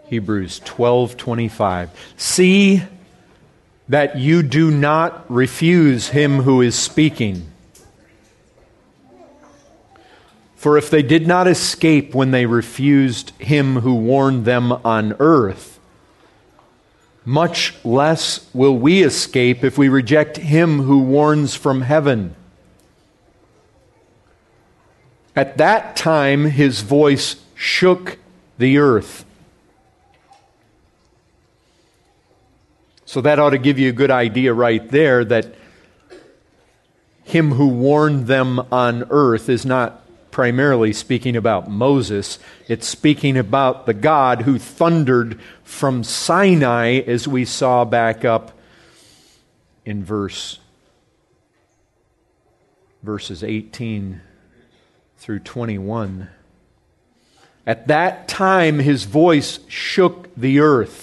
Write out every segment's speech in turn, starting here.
Hebrews 12:25. See that you do not refuse him who is speaking. For if they did not escape when they refused him who warned them on earth, much less will we escape if we reject him who warns from heaven. At that time his voice shook the earth. So that ought to give you a good idea right there that him who warned them on earth is not primarily speaking about Moses. It's speaking about the God who thundered from Sinai, as we saw back up in verses 18 through 21. At that time his voice shook the earth.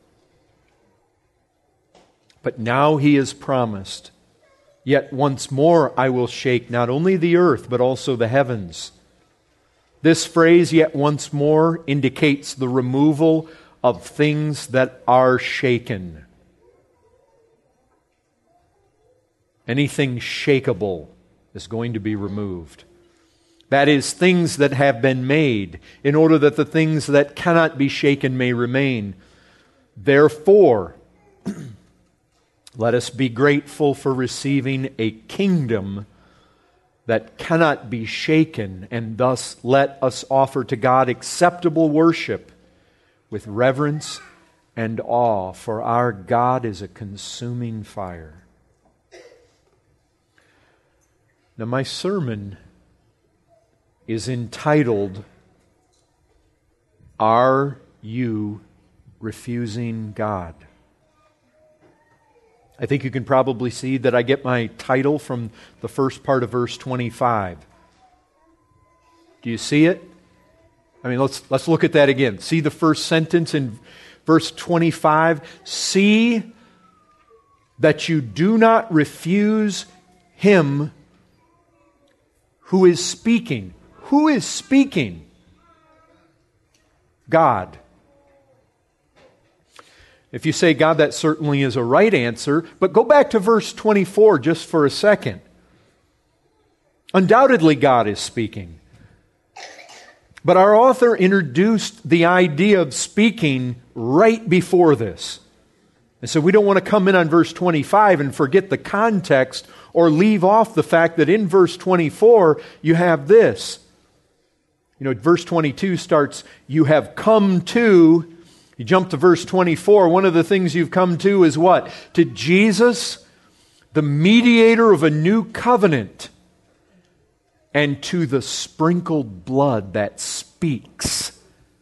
But now he has promised, yet once more I will shake not only the earth, but also the heavens. This phrase, yet once more, indicates the removal of things that are shaken. Anything shakeable is going to be removed. That is, things that have been made, in order that the things that cannot be shaken may remain. Therefore, let us be grateful for receiving a kingdom that cannot be shaken, and thus let us offer to God acceptable worship with reverence and awe, for our God is a consuming fire. Now, my sermon is entitled, Are You Refusing God? I think you can probably see that I get my title from the first part of verse 25. Do you see it? I mean, let's look at that again. See the first sentence in verse 25? See that you do not refuse him who is speaking. Who is speaking? God. If you say God, that certainly is a right answer, but go back to verse 24 just for a second. Undoubtedly God is speaking. But our author introduced the idea of speaking right before this. And so we don't want to come in on verse 25 and forget the context or leave off the fact that in verse 24 you have this. You know, verse 22 starts, you have come to. You jump to verse 24, one of the things you've come to is what? To Jesus, the mediator of a new covenant, and to the sprinkled blood that speaks.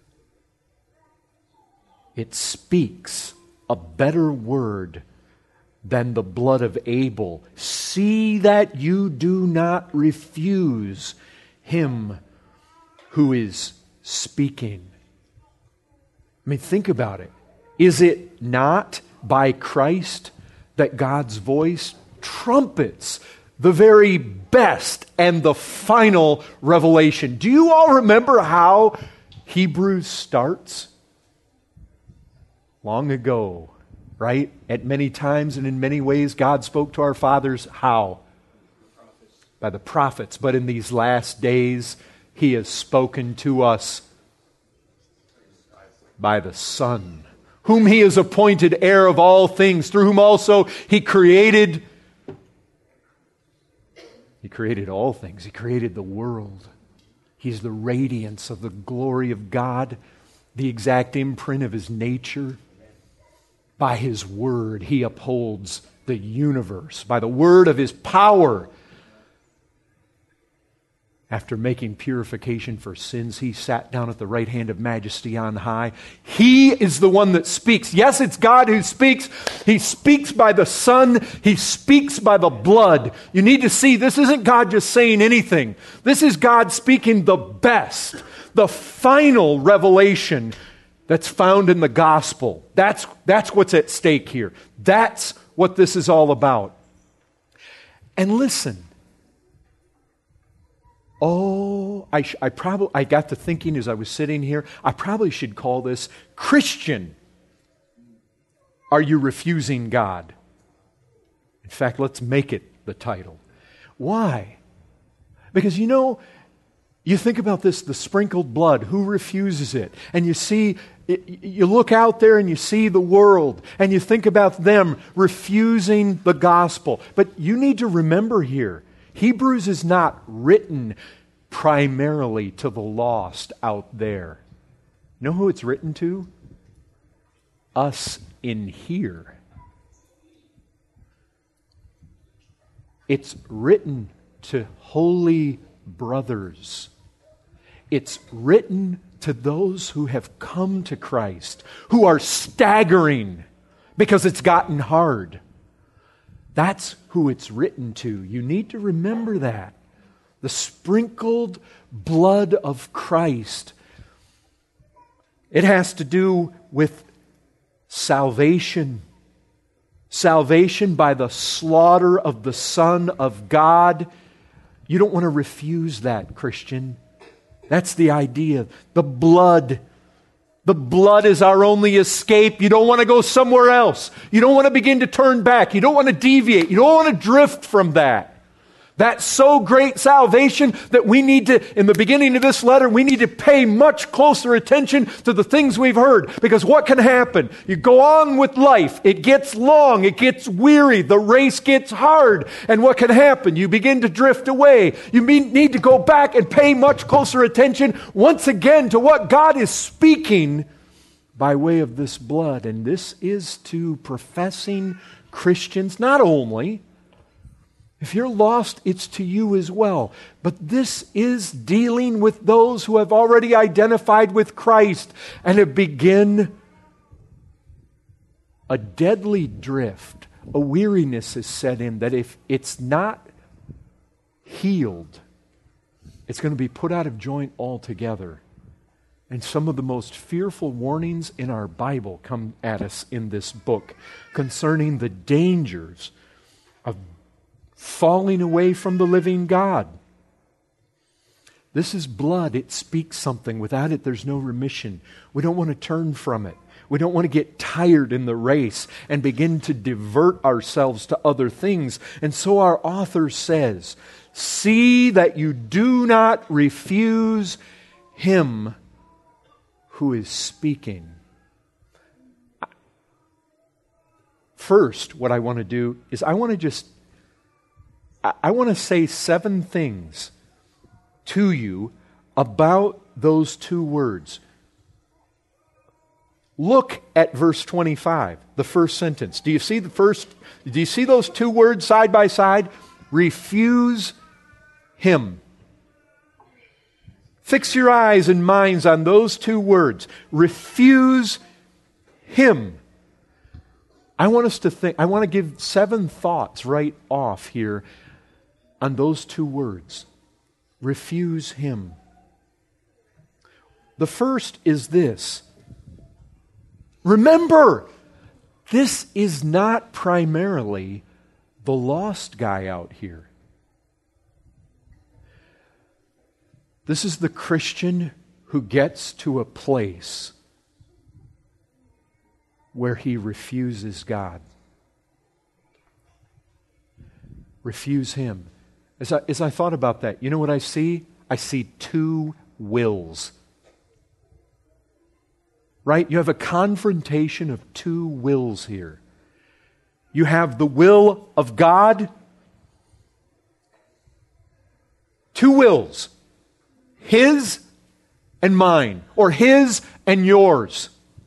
It speaks a better word than the blood of Abel. See that you do not refuse him who is speaking. I mean, think about it. Is it not by Christ that God's voice trumpets the very best and the final revelation? Do you all remember how Hebrews starts? Long ago, right? At many times and in many ways, God spoke to our fathers how? By the prophets. But in these last days, He has spoken to us by the Son, whom He has appointed heir of all things, through whom also He created all things. He created the world. He's the radiance of the glory of God, the exact imprint of His nature. By His word, He upholds the universe. By the word of His power, after making purification for sins, He sat down at the right hand of majesty on high. He is the one that speaks. Yes, it's God who speaks. He speaks by the Son. He speaks by the blood. You need to see, this isn't God just saying anything. This is God speaking the best, the final revelation that's found in the gospel. That's what's at stake here. That's what this is all about. And listen, Oh, I got to thinking as I was sitting here, I probably should call this Christian. Are you refusing God? In fact, let's make it the title. Why? Because you think about this, the sprinkled blood, who refuses it? And you look out there and you see the world, and you think about them refusing the gospel. But you need to remember here, Hebrews is not written primarily to the lost out there. You know who it's written to? Us in here. It's written to holy brothers. It's written to those who have come to Christ, who are staggering because it's gotten hard. That's who it's written to. You need to remember that. The sprinkled blood of Christ. It has to do with salvation. Salvation by the slaughter of the Son of God. You don't want to refuse that, Christian. That's the idea. The blood. The blood is our only escape. You don't want to go somewhere else. You don't want to begin to turn back. You don't want to deviate. You don't want to drift from that. That's so great salvation that we need to, in the beginning of this letter, we need to pay much closer attention to the things we've heard. Because what can happen? You go on with life. It gets long. It gets weary. The race gets hard. And what can happen? You begin to drift away. You need to go back and pay much closer attention once again to what God is speaking by way of this blood. And this is to professing Christians, not only. If you're lost, it's to you as well. But this is dealing with those who have already identified with Christ and have begun a deadly drift. A weariness is set in that if it's not healed, it's going to be put out of joint altogether. And some of the most fearful warnings in our Bible come at us in this book concerning the dangers of falling away from the living God. This is blood. It speaks something. Without it, there's no remission. We don't want to turn from it. We don't want to get tired in the race and begin to divert ourselves to other things. And so our author says, see that you do not refuse Him who is speaking. First, what I want to do is I want to say 7 things to you about those 2 words. Look at verse 25, the first sentence. Do you see those 2 words side by side? Refuse Him. Fix your eyes and minds on those 2 words. Refuse Him. I want to give 7 thoughts right off here on those 2 words. Refuse Him. The first is this. Remember, this is not primarily the lost guy out here. This is the Christian who gets to a place where he refuses God. Refuse Him. As I thought about that, you know what I see? I see 2 wills. Right? You have a confrontation of 2 wills here. You have the will of God. 2 wills. His and mine. Or His and yours.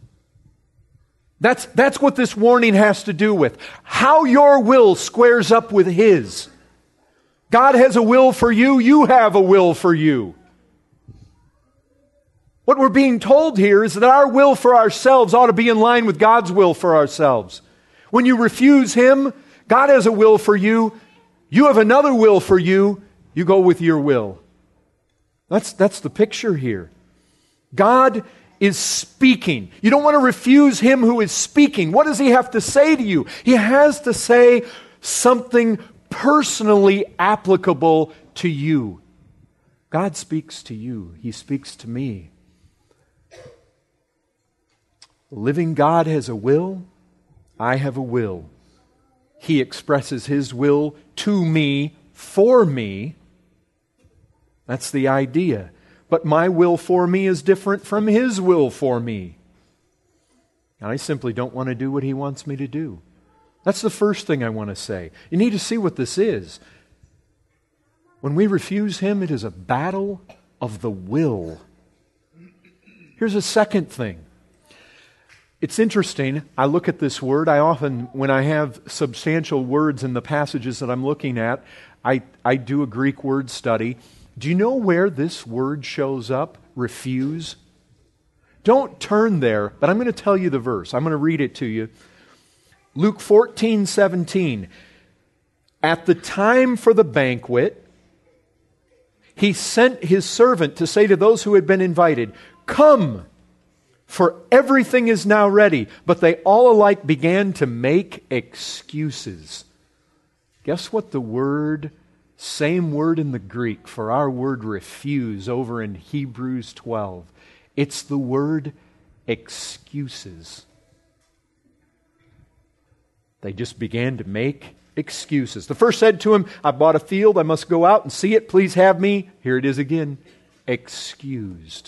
That's what this warning has to do with. How your will squares up with His. God has a will for you. You have a will for you. What we're being told here is that our will for ourselves ought to be in line with God's will for ourselves. When you refuse Him, God has a will for you. You have another will for you. You go with your will. That's the picture here. God is speaking. You don't want to refuse Him who is speaking. What does He have to say to you? He has to say something personally applicable to you. God speaks to you. He speaks to me. The living God has a will. I have a will. He expresses His will to me, for me. That's the idea. But my will for me is different from His will for me. And I simply don't want to do what He wants me to do. That's the first thing I want to say. You need to see what this is. When we refuse Him, it is a battle of the will. Here's a second thing. It's interesting. I look at this word. I often, when I have substantial words in the passages that I'm looking at, I do a Greek word study. Do you know where this word shows up? Refuse. Don't turn there, but I'm going to tell you the verse. I'm going to read it to you. Luke 14:17. At the time for the banquet, He sent His servant to say to those who had been invited, "Come, for everything is now ready." But they all alike began to make excuses. Guess what the word, same word in the Greek for our word refuse over in Hebrews 12. It's the word excuses. They just began to make excuses. The first said to him, "I bought a field, I must go out and see it, please have me." Here it is again, excused.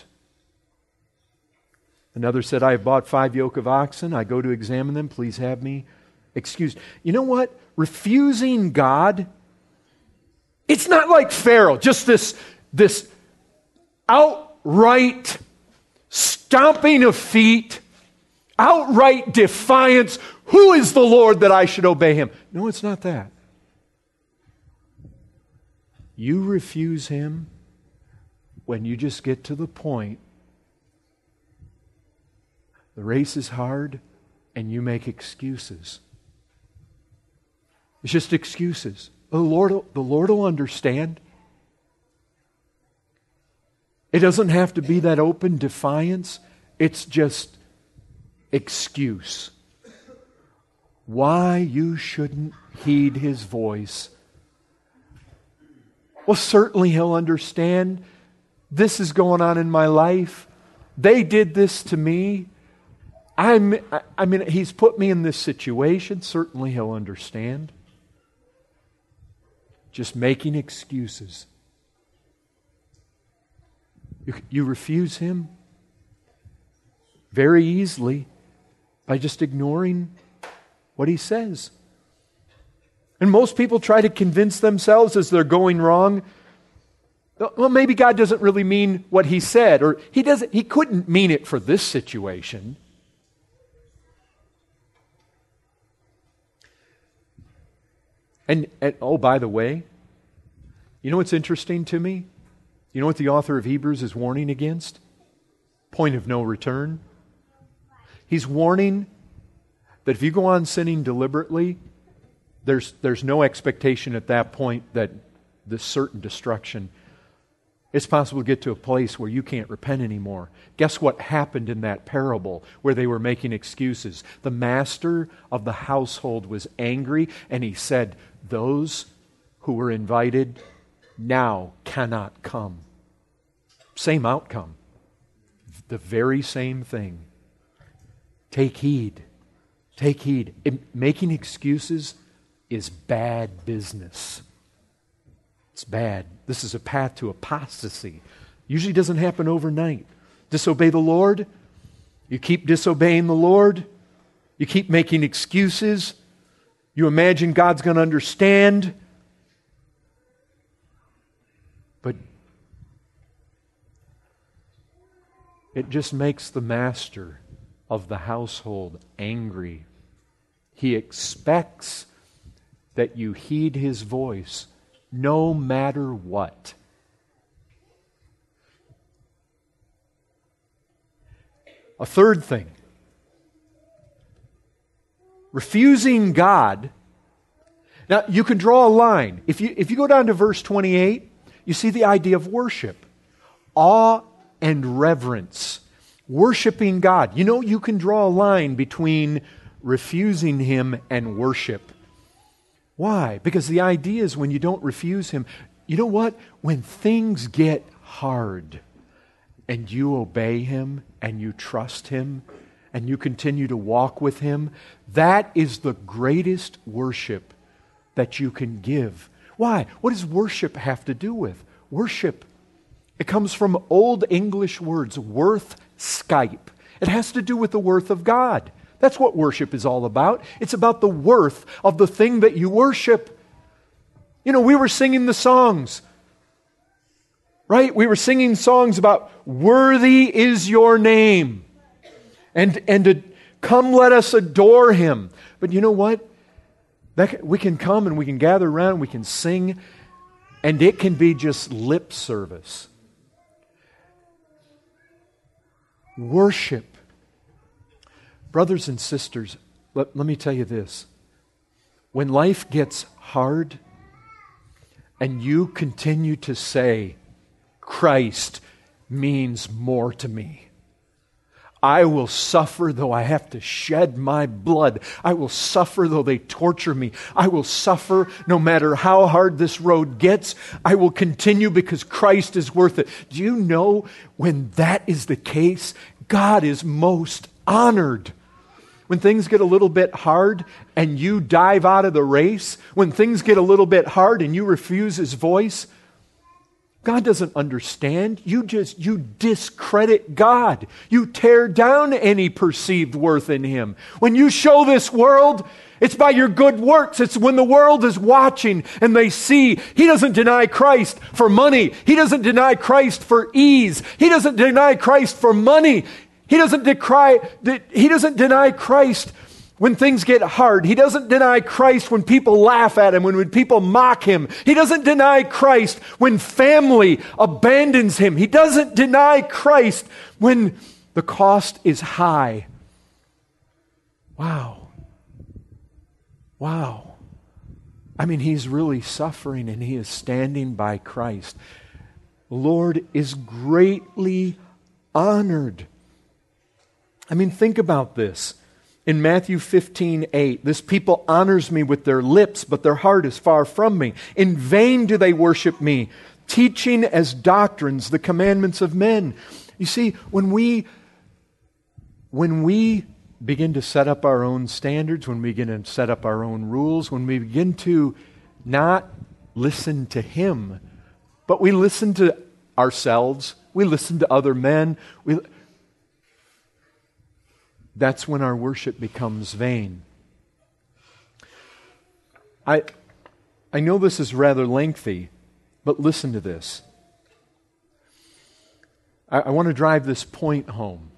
Another said, "I have bought 5 yoke of oxen, I go to examine them, please have me." Excused. You know what? Refusing God, it's not like Pharaoh, just this outright stomping of feet, outright defiance. Who is the Lord that I should obey Him? No, it's not that. You refuse Him when you just get to the point, the race is hard, and you make excuses. It's just excuses. The Lord will understand. It doesn't have to be that open defiance. It's just excuse. Why you shouldn't heed His voice. Well, certainly He'll understand. This is going on in my life. They did this to me. I mean, He's put me in this situation. Certainly He'll understand. Just making excuses. You refuse Him very easily by just ignoring what He says. And most people try to convince themselves as they're going wrong, well, maybe God doesn't really mean what He said, or He couldn't mean it for this situation. And oh, by the way, you know what's interesting to me? You know what the author of Hebrews is warning against? Point of no return. He's warning that if you go on sinning deliberately, there's no expectation at that point that the certain destruction. It's possible to get to a place where you can't repent anymore. Guess what happened in that parable where they were making excuses? The master of the household was angry, and he said, "Those who were invited now cannot come." Same outcome. The very same thing. Take heed. Take heed. Making excuses is bad business. It's bad. This is a path to apostasy. Usually doesn't happen overnight. Disobey the Lord. You keep disobeying the Lord. You keep making excuses. You imagine God's going to understand. But it just makes the master of the household angry. He expects that you heed his voice no matter what. A third thing. Refusing God. Now, you can draw a line. If you go down to verse 28, you see the idea of worship. Awe and reverence. Worshiping God. You know, you can draw a line between refusing Him and worship. Why? Because the idea is when you don't refuse Him, you know what? When things get hard and you obey Him and you trust Him and you continue to walk with Him, that is the greatest worship that you can give. Why? What does worship have to do with? Worship, it comes from Old English words, worth Skype. It has to do with the worth of God. That's what worship is all about. It's about the worth of the thing that you worship. You know, we were singing the songs, right? We were singing songs about worthy is your name. And to come let us adore Him. But you know what? We can come and we can gather around, we can sing, and it can be just lip service. Worship. Brothers and sisters, let me tell you this. When life gets hard and you continue to say, Christ means more to me. I will suffer though I have to shed my blood. I will suffer though they torture me. I will suffer no matter how hard this road gets. I will continue because Christ is worth it. Do you know when that is the case, God is most honored? When things get a little bit hard and you dive out of the race, when things get a little bit hard and you refuse His voice, God doesn't understand. You discredit God. You tear down any perceived worth in Him. When you show this world, it's by your good works. It's when the world is watching and they see He doesn't deny Christ for money. He doesn't deny Christ for ease. He doesn't deny Christ for money. He doesn't deny Christ when things get hard. He doesn't deny Christ when people laugh at Him, when people mock Him. He doesn't deny Christ when family abandons Him. He doesn't deny Christ when the cost is high. Wow. I mean, He's really suffering and He is standing by Christ. The Lord is greatly honored. I mean, think about this. In Matthew 15:8, this people honors me with their lips, but their heart is far from me. In vain do they worship me, teaching as doctrines the commandments of men. You see, when we begin to set up our own standards, when we begin to set up our own rules, when we begin to not listen to Him, but we listen to ourselves, we listen to other men, that's when our worship becomes vain. I know this is rather lengthy, but listen to this. I want to drive this point home.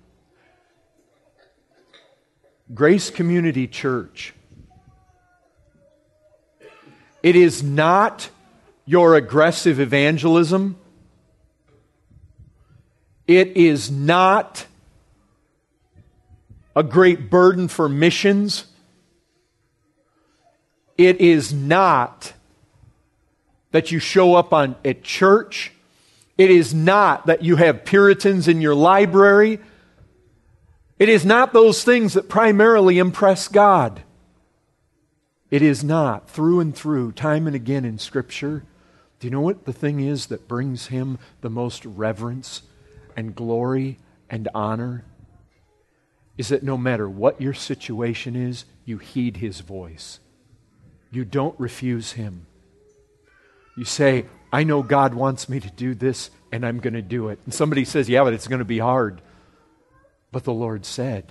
Grace Community Church, it is not your aggressive evangelism. It is not a great burden for missions. It is not that you show up at church. It is not that you have Puritans in your library. It is not those things that primarily impress God. It is not. Through and through, time and again in Scripture, do you know what the thing is that brings Him the most reverence and glory and honor? Is that no matter what your situation is, you heed His voice. You don't refuse Him. You say, I know God wants me to do this, and I'm going to do it. And somebody says, yeah, but it's going to be hard. But the Lord said.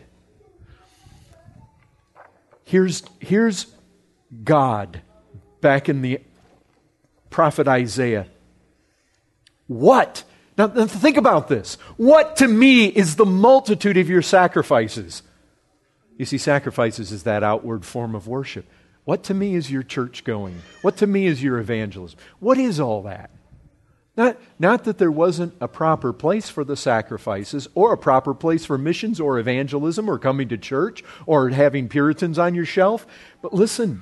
Here's God back in the prophet Isaiah. What? Now think about this. What to me is the multitude of your sacrifices? You see, sacrifices is that outward form of worship. What to me is your church going? What to me is your evangelism? What is all that? Not that there wasn't a proper place for the sacrifices or a proper place for missions or evangelism or coming to church or having Puritans on your shelf, but listen.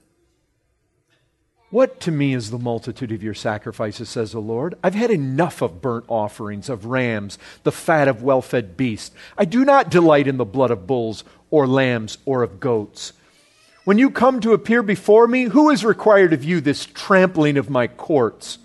What to me is the multitude of your sacrifices, says the Lord? I've had enough of burnt offerings, of rams, the fat of well-fed beasts. I do not delight in the blood of bulls or lambs or of goats. When you come to appear before me, who has required of you this trampling of my courts?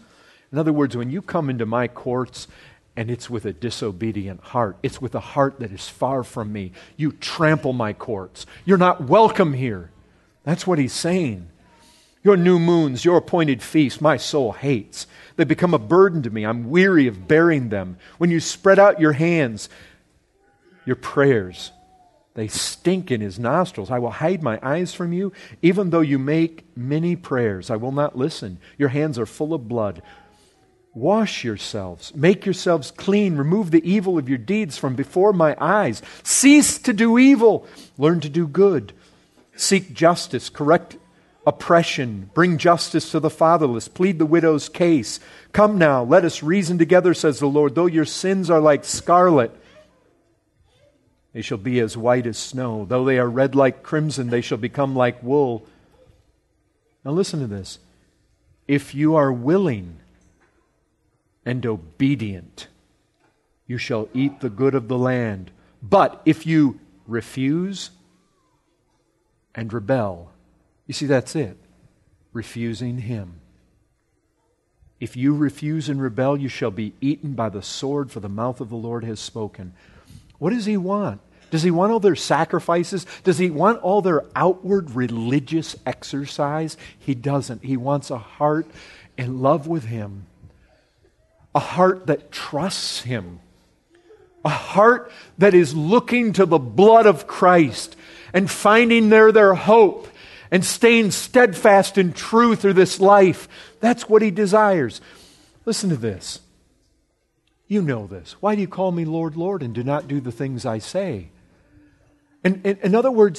In other words, when you come into my courts and it's with a disobedient heart, it's with a heart that is far from me, you trample my courts. You're not welcome here. That's what he's saying. Your new moons, your appointed feasts, my soul hates. They become a burden to me. I'm weary of bearing them. When you spread out your hands, your prayers, they stink in his nostrils. I will hide my eyes from you. Even though you make many prayers, I will not listen. Your hands are full of blood. Wash yourselves. Make yourselves clean. Remove the evil of your deeds from before my eyes. Cease to do evil. Learn to do good. Seek justice. Correct oppression. Bring justice to the fatherless. Plead the widow's case. Come now, let us reason together, says the Lord. Though your sins are like scarlet, they shall be as white as snow. Though they are red like crimson, they shall become like wool. Now listen to this. If you are willing and obedient, you shall eat the good of the land. But if you refuse and rebel, you see, that's it. Refusing Him. If you refuse and rebel, you shall be eaten by the sword, for the mouth of the Lord has spoken. What does He want? Does He want all their sacrifices? Does He want all their outward religious exercise? He doesn't. He wants a heart in love with Him. A heart that trusts Him. A heart that is looking to the blood of Christ and finding there their hope and staying steadfast and true through this life. That's what He desires. Listen to this. You know this. Why do you call me Lord, Lord, and do not do the things I say? And in other words,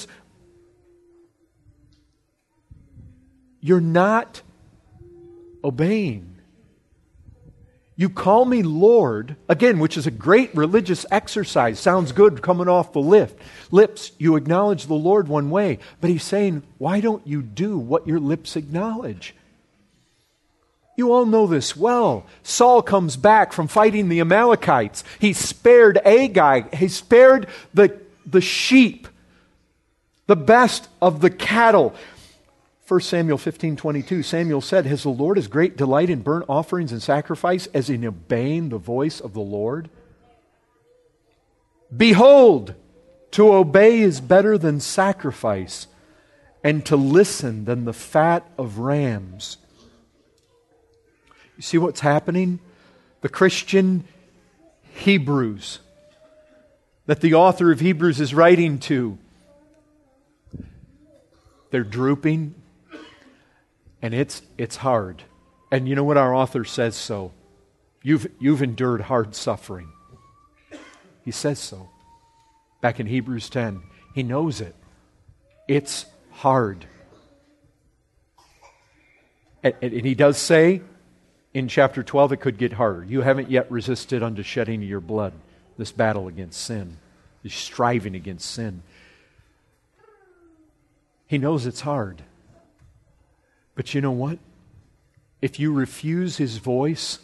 you're not obeying. You call me Lord, again, which is a great religious exercise. Sounds good coming off the lips. You acknowledge the Lord one way. But He's saying, why don't you do what your lips acknowledge? You all know this well. Saul comes back from fighting the Amalekites. He spared Agag. He spared the sheep, the best of the cattle. 1 Samuel 15:22, Samuel said, has the Lord as great delight in burnt offerings and sacrifice as in obeying the voice of the Lord? Behold, to obey is better than sacrifice, and to listen than the fat of rams. You see what's happening? The Christian Hebrews that the author of Hebrews is writing to, they're drooping. And it's hard. And you know what? Our author says so. You've endured hard suffering. He says so. Back in Hebrews 10. He knows it. It's hard. And he does say in chapter 12 it could get harder. You haven't yet resisted unto shedding of your blood. This battle against sin. This striving against sin. He knows it's hard. But you know what? If you refuse His voice,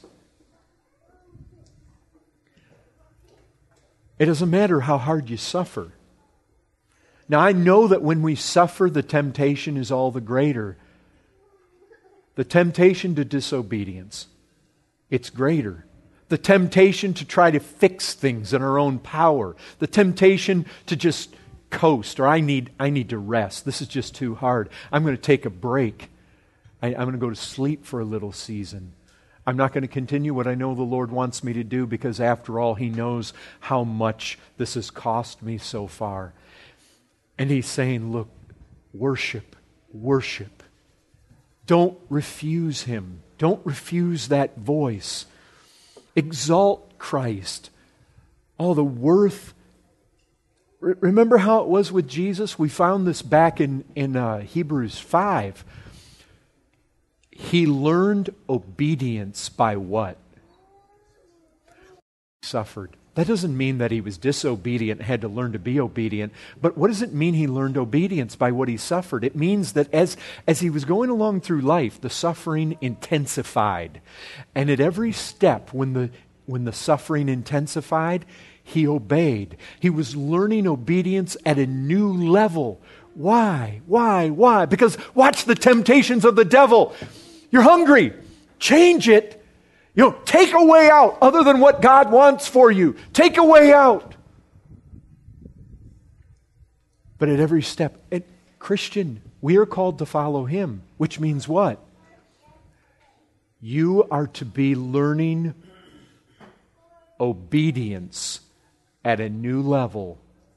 it doesn't matter how hard you suffer. Now, I know that when we suffer, the temptation is all the greater. The temptation to disobedience, it's greater. The temptation to try to fix things in our own power. The temptation to just coast, or I need to rest. This is just too hard. I'm going to take a break. I'm going to go to sleep for a little season. I'm not going to continue what I know the Lord wants me to do because after all, He knows how much this has cost me so far. And He's saying, look, worship. Don't refuse Him. Don't refuse that voice. Exalt Christ. Oh, the worth. Remember how it was with Jesus? We found this back in Hebrews 5. He learned obedience by what? He suffered. That doesn't mean that He was disobedient and had to learn to be obedient. But what does it mean He learned obedience by what He suffered? It means that as He was going along through life, the suffering intensified. And at every step, when the suffering intensified, He obeyed. He was learning obedience at a new level. Why? Because watch the temptations of the devil. You're hungry. Change it. Take a way out other than what God wants for you. Take a way out. But at every step, Christian, we are called to follow Him, which means what? You are to be learning obedience at a new level.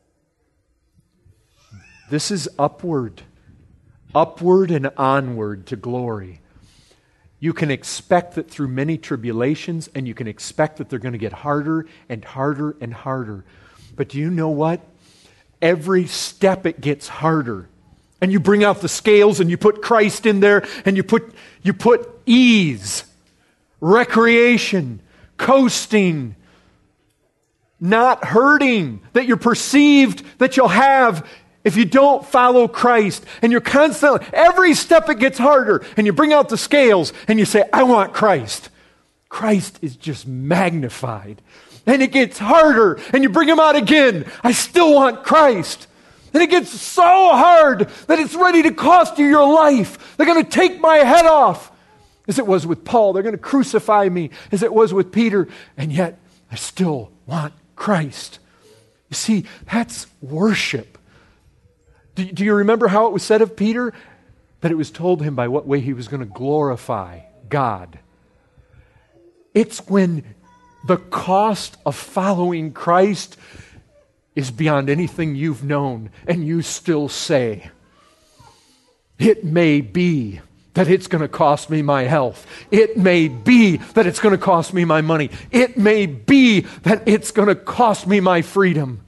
This is upward and onward to glory. You can expect that through many tribulations, and you can expect that they're going to get harder and harder and harder. But do you know what? Every step it gets harder. And you bring out the scales and you put Christ in there, and you put ease, recreation, coasting, not hurting that you're perceived that you'll have if you don't follow Christ. And you're constantly, every step it gets harder, and you bring out the scales and you say, I want Christ. Christ is just magnified. And it gets harder, and you bring Him out again. I still want Christ. And it gets so hard that it's ready to cost you your life. They're going to take my head off, as it was with Paul. They're going to crucify me, as it was with Peter. And yet, I still want Christ. You see, that's worship. Do you remember how it was said of Peter? That it was told him by what way he was going to glorify God. It's when the cost of following Christ is beyond anything you've known, and you still say, it may be that it's going to cost me my health. It may be that it's going to cost me my money. It may be that it's going to cost me my freedom.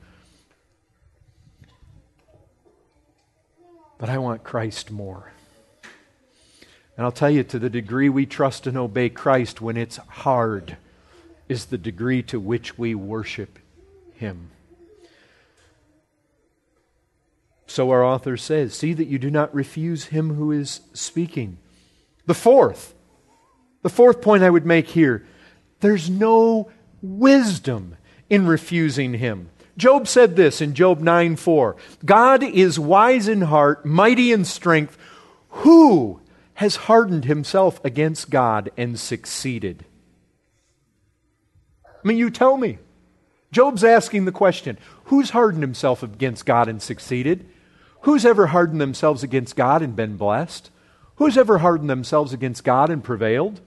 But I want Christ more. And I'll tell you, to the degree we trust and obey Christ when it's hard is the degree to which we worship Him. So our author says, see that you do not refuse Him who is speaking. The fourth point I would make here, there's no wisdom in refusing Him. Job said this in Job 9:4, God is wise in heart, mighty in strength. Who has hardened himself against God and succeeded? I mean, you tell me. Job's asking the question, who's hardened himself against God and succeeded? Who's ever hardened themselves against God and been blessed? Who's ever hardened themselves against God and prevailed?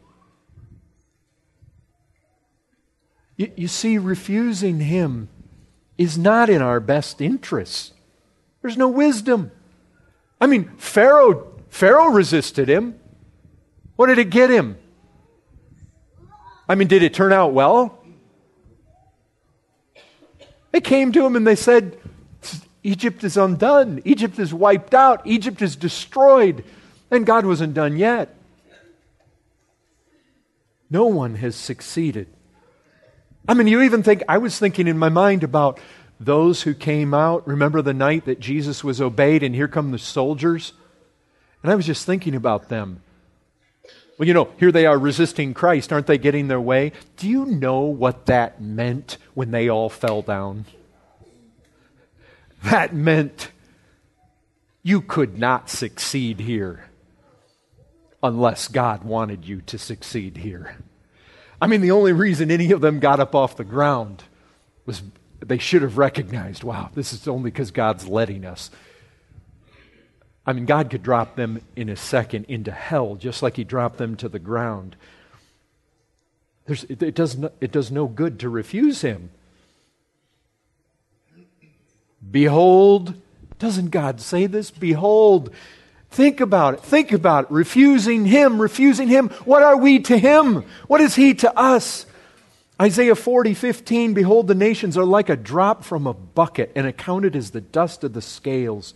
You see, refusing Him is not in our best interests. There's no wisdom. I mean, Pharaoh resisted Him. What did it get him? I mean, did it turn out well? They came to him and they said, Egypt is undone. Egypt is wiped out. Egypt is destroyed. And God wasn't done yet. No one has succeeded. I mean, you even think, I was thinking in my mind about those who came out. Remember the night that Jesus was obeyed, and here come the soldiers? And I was just thinking about them. Well, here they are resisting Christ. Aren't they getting their way? Do you know what that meant when they all fell down? That meant you could not succeed here unless God wanted you to succeed here. I mean, the only reason any of them got up off the ground was they should have recognized, wow, this is only because God's letting us. I mean, God could drop them in a second into hell, just like He dropped them to the ground. It does no good to refuse Him. Behold, doesn't God say this? Behold, think about it. Think about it. Refusing Him. What are we to Him? What is He to us? Isaiah 40:15, behold, the nations are like a drop from a bucket and accounted as the dust of the scales.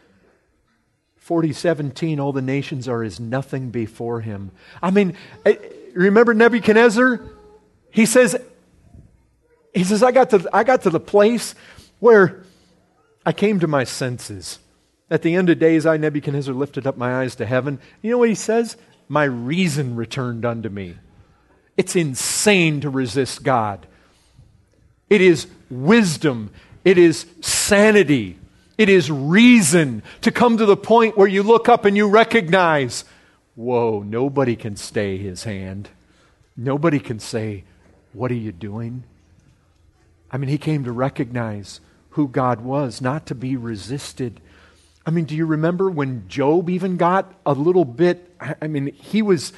40:17, all the nations are as nothing before Him. I mean, remember Nebuchadnezzar? He says, I got to the place where I came to my senses. At the end of days, I, Nebuchadnezzar, lifted up my eyes to heaven. You know what he says? My reason returned unto me. It's insane to resist God. It is wisdom. It is sanity. It is reason to come to the point where you look up and you recognize, whoa, nobody can stay His hand. Nobody can say, "What are you doing?" I mean, he came to recognize who God was, not to be resisted. I mean, do you remember when Job even got a little bit, I mean, he was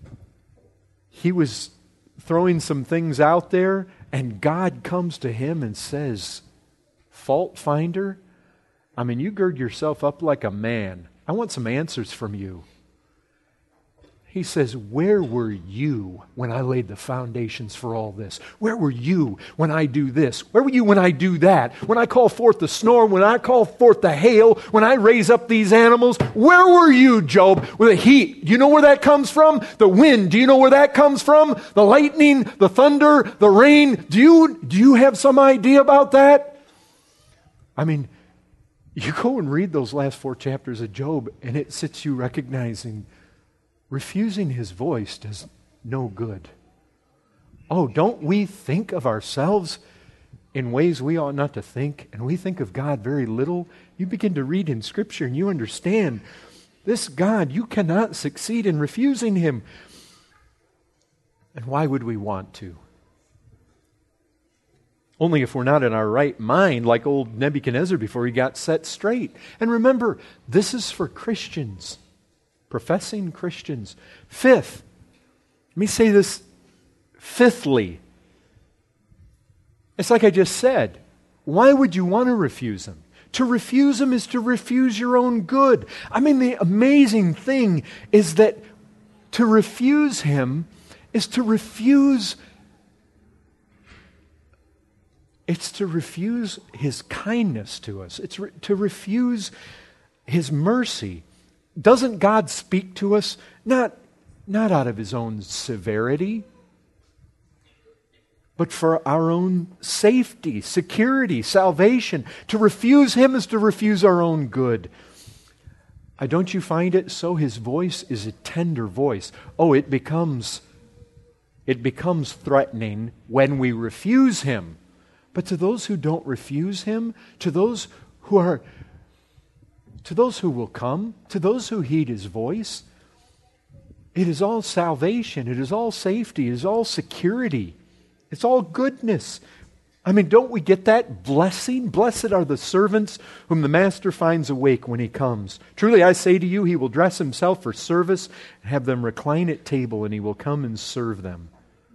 throwing some things out there, and God comes to him and says, "Fault finder, I mean, you gird yourself up like a man. I want some answers from you." He says, "Where were you when I laid the foundations for all this? Where were you when I do this? Where were you when I do that? When I call forth the storm, when I call forth the hail, when I raise up these animals? Where were you, Job, with the heat? Do you know where that comes from? The wind, do you know where that comes from? The lightning, the thunder, the rain. Do you have some idea about that?" I mean, you go and read those last 4 chapters of Job, and it sits you recognizing refusing his voice does no good. Oh, don't we think of ourselves in ways we ought not to think, and we think of God very little? You begin to read in Scripture and you understand this God, you cannot succeed in refusing him. And why would we want to? Only if we're not in our right mind, like old Nebuchadnezzar before he got set straight. And remember, this is for Christians. Professing Christians. Fifth, let me say this fifthly. It's like I just said. Why would you want to refuse him? To refuse him is to refuse your own good. I mean, the amazing thing is that to refuse him is to refuse, it's to refuse his kindness to us. It's to refuse his mercy. Doesn't God speak to us not out of his own severity, but for our own safety, security, salvation? To refuse him is to refuse our own good. Don't you find it so? His voice is a tender voice. Oh, it becomes threatening when we refuse him. But to those who don't refuse him, to those who will come, to those who heed his voice, it is all salvation, it is all safety, it is all security, it's all goodness. I mean, don't we get that blessing? Blessed are the servants whom the master finds awake when he comes. Truly I say to you, he will dress himself for service and have them recline at table, and he will come and serve them.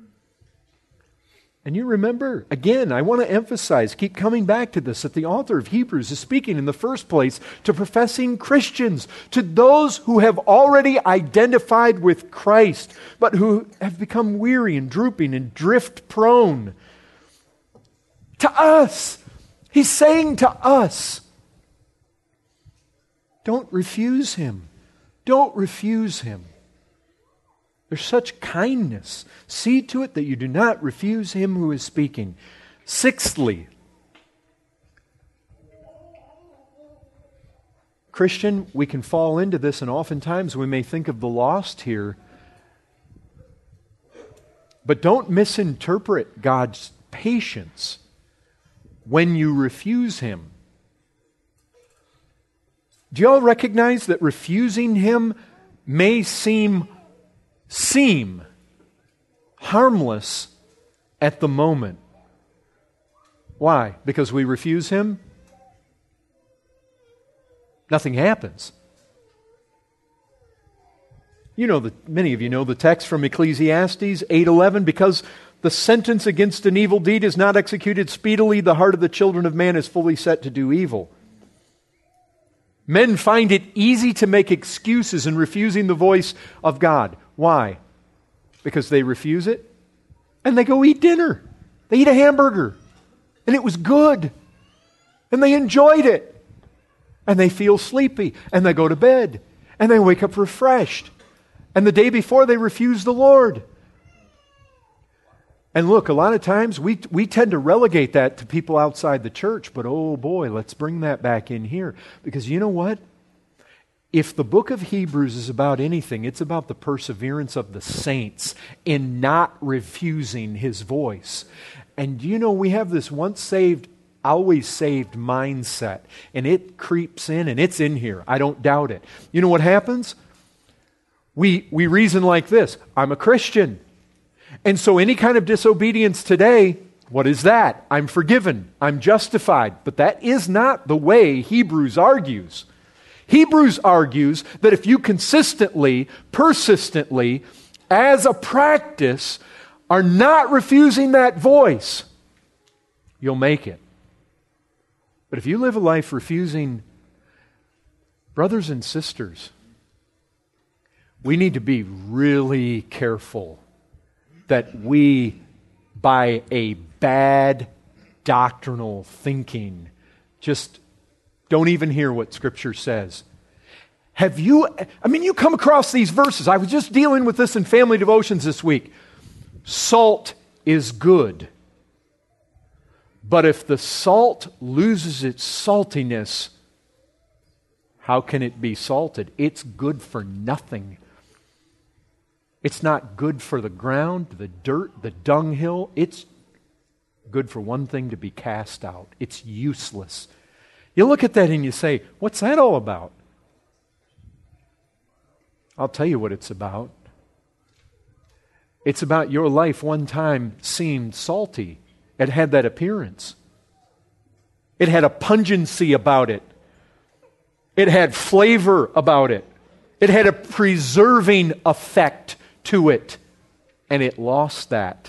And you remember, again, I want to emphasize, keep coming back to this, that the author of Hebrews is speaking in the first place to professing Christians, to those who have already identified with Christ, but who have become weary and drooping and drift prone. To us, he's saying to us, don't refuse him. Don't refuse him. There's such kindness. See to it that you do not refuse him who is speaking. Sixthly, Christian, we can fall into this, and oftentimes we may think of the lost here, but don't misinterpret God's patience when you refuse him. Do you all recognize that refusing him may seem harmless at the moment? Why? Because we refuse him? Nothing happens. Many of you know the text from Ecclesiastes 8:11, because the sentence against an evil deed is not executed speedily, the heart of the children of man is fully set to do evil. Men find it easy to make excuses in refusing the voice of God. Why? Because they refuse it, and they go eat dinner. They eat a hamburger, and it was good, and they enjoyed it, and they feel sleepy, and they go to bed, and they wake up refreshed, and the day before they refuse the Lord. And look, a lot of times we tend to relegate that to people outside the church, but oh boy, let's bring that back in here. Because you know what? If the book of Hebrews is about anything, it's about the perseverance of the saints in not refusing his voice. And we have this once saved, always saved mindset, and it creeps in, and it's in here. I don't doubt it. You know what happens? We reason like this: I'm a Christian. And so any kind of disobedience today, what is that? I'm forgiven. I'm justified. But that is not the way Hebrews argues. Hebrews argues that if you consistently, persistently, as a practice, are not refusing that voice, you'll make it. But if you live a life refusing, brothers and sisters, we need to be really careful that we, by a bad doctrinal thinking, just don't even hear what Scripture says. You come across these verses. I was just dealing with this in family devotions this week. Salt is good. But if the salt loses its saltiness, how can it be salted? It's good for nothing. It's not good for the ground, the dirt, the dunghill. It's good for one thing: to be cast out. It's useless. You look at that and you say, what's that all about? I'll tell you what it's about. It's about your life one time seemed salty. It had that appearance. It had a pungency about it. It had flavor about it. It had a preserving effect to it. And it lost that.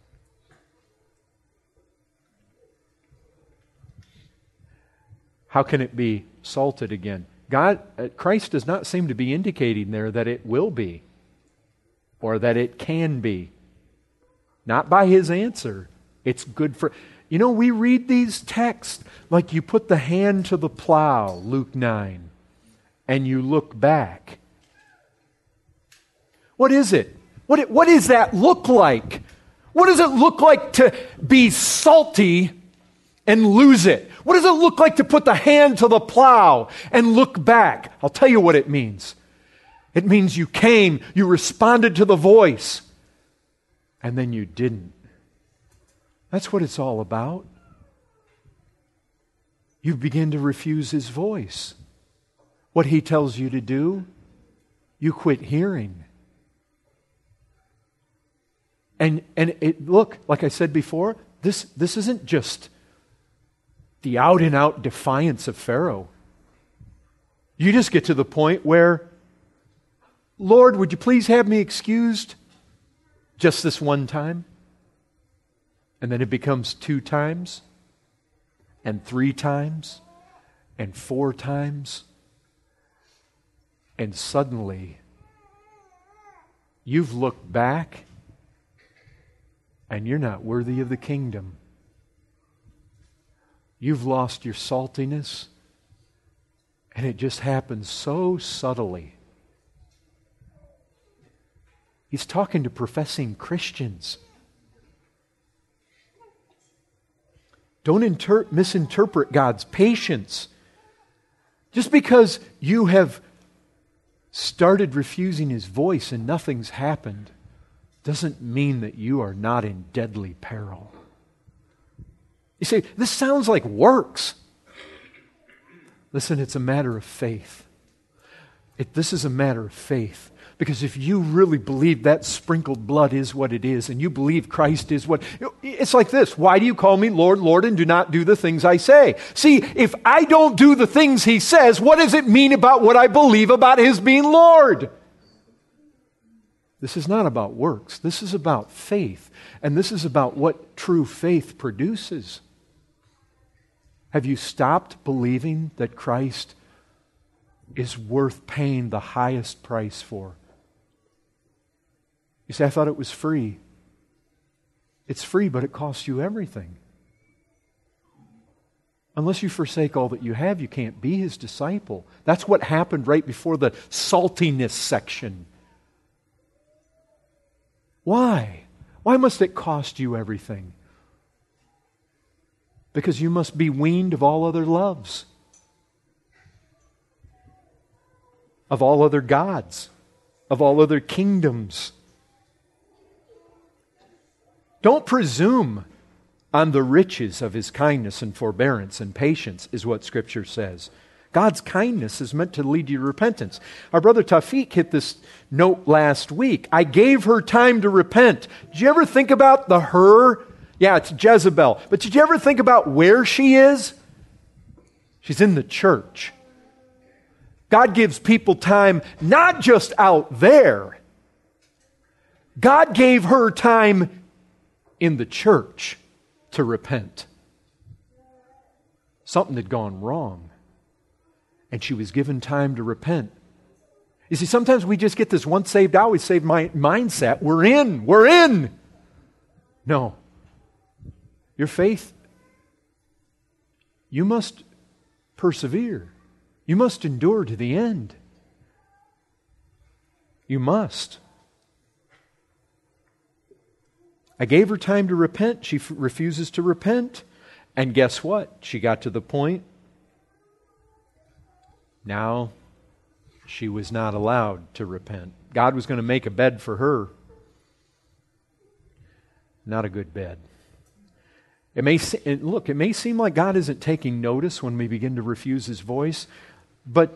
How can it be salted again? Christ does not seem to be indicating there that it will be or that it can be. Not by His answer. It's good for... we read these texts like you put the hand to the plow, Luke 9, and you look back. What is it? What does that look like? What does it look like to be salty and lose it? What does it look like to put the hand to the plow and look back? I'll tell you what it means. It means you came, you responded to the voice, and then you didn't. That's what it's all about. You begin to refuse His voice. What He tells you to do, you quit hearing. And look, like I said before, this isn't just the out-and-out defiance of Pharaoh. You just get to the point where, Lord, would you please have me excused just this one time? And then it becomes 2 times, and 3 times, and 4 times. And suddenly, you've looked back, and you're not worthy of the kingdom. You've lost your saltiness, and it just happens so subtly. He's talking to professing Christians. Don't misinterpret God's patience. Just because you have started refusing His voice and nothing's happened doesn't mean that you are not in deadly peril. You say, this sounds like works. Listen, it's a matter of faith. This is a matter of faith. Because if you really believe that sprinkled blood is what it is, and you believe Christ is what... It's like this. Why do you call me Lord, Lord, and do not do the things I say? See, if I don't do the things He says, what does it mean about what I believe about His being Lord? This is not about works. This is about faith. And this is about what true faith produces. Have you stopped believing that Christ is worth paying the highest price for? You say, I thought it was free. It's free, but it costs you everything. Unless you forsake all that you have, you can't be His disciple. That's what happened right before the saltiness section. Why? Why must it cost you everything? Because you must be weaned of all other loves, of all other gods, of all other kingdoms. Don't presume on the riches of His kindness and forbearance and patience, is what Scripture says. God's kindness is meant to lead you to repentance. Our brother Tawfiq hit this note last week. I gave her time to repent. Did you ever think about the her? Yeah, it's Jezebel. But did you ever think about where she is? She's in the church. God gives people time not just out there. God gave her time in the church to repent. Something had gone wrong. And she was given time to repent. You see, sometimes we just get this once saved, always saved mindset. We're in. No. Your faith, you must persevere. You must endure to the end. You must. I gave her time to repent. She refuses to repent. And guess what? She got to the point. Now, she was not allowed to repent. God was going to make a bed for her. Not a good bed. It may seem like God isn't taking notice when we begin to refuse His voice, but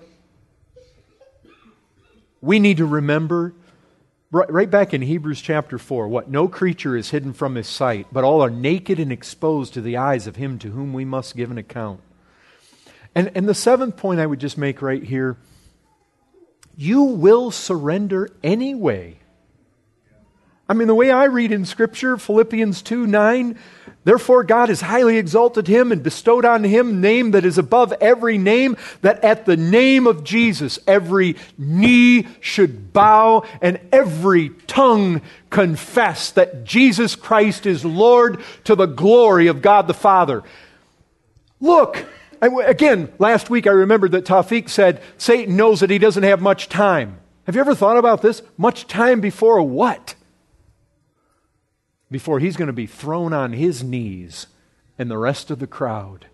we need to remember, right back in Hebrews chapter 4, what? No creature is hidden from His sight, but all are naked and exposed to the eyes of Him to whom we must give an account. And the seventh point I would just make right here, you will surrender anyway. I mean, the way I read in Scripture, Philippians 2:9, therefore God has highly exalted Him and bestowed on Him a name that is above every name, that at the name of Jesus every knee should bow and every tongue confess that Jesus Christ is Lord, to the glory of God the Father. Look, again, last week I remembered that Tawfiq said, Satan knows that he doesn't have much time. Have you ever thought about this? Much time before what? Before he's going to be thrown on his knees and the rest of the crowd.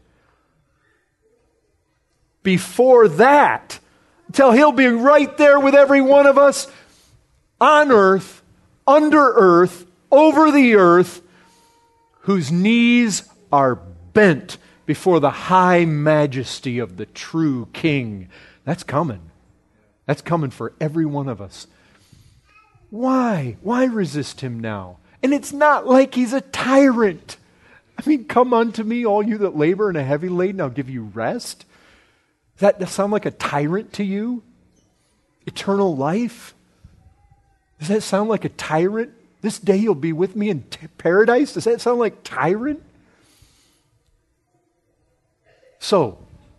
Before that, until he'll be right there with every one of us on earth, under earth, over the earth, whose knees are bent before the high majesty of the true King. That's coming. That's coming for every one of us. Why? Why resist Him now? And it's not like He's a tyrant. I mean, come unto me, all you that labor and are heavy laden, I'll give you rest. Does that sound like a tyrant to you? Eternal life? Does that sound like a tyrant? This day you'll be with me in paradise? Does that sound like tyrant? So,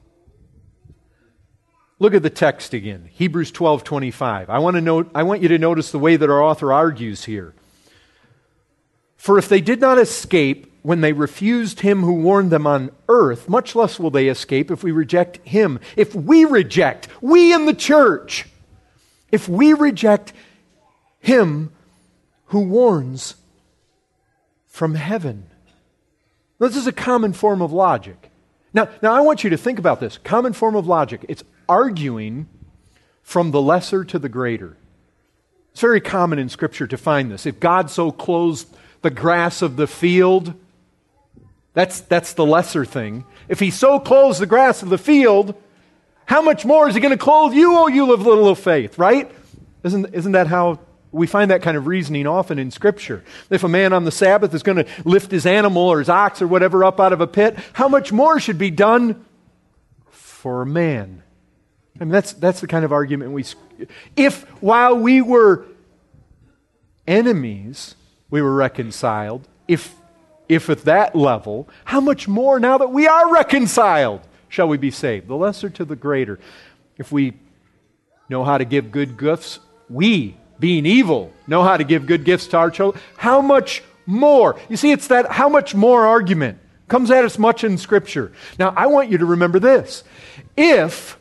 look at the text again. Hebrews 12:25. I want you to notice the way that our author argues here. For if they did not escape when they refused Him who warned them on earth, much less will they escape if we reject Him. If we reject, we in the church, if we reject Him who warns from heaven. This is a common form of logic. Now I want you to think about this. Common form of logic. It's arguing from the lesser to the greater. It's very common in Scripture to find this. If God so clothes the grass of the field, that's the lesser thing. If He so clothes the grass of the field, how much more is He going to clothe you, oh you of little faith, right? Isn't that how we find that kind of reasoning often in Scripture? If a man on the Sabbath is going to lift his animal or his ox or whatever up out of a pit, how much more should be done for a man? I mean, that's the kind of argument if while we were enemies, we were reconciled, if at that level, how much more now that we are reconciled shall we be saved? The lesser to the greater. If we know how to give good gifts, we, being evil, know how to give good gifts to our children, how much more? You see, it's that how much more argument comes at us much in Scripture. Now, I want you to remember this. If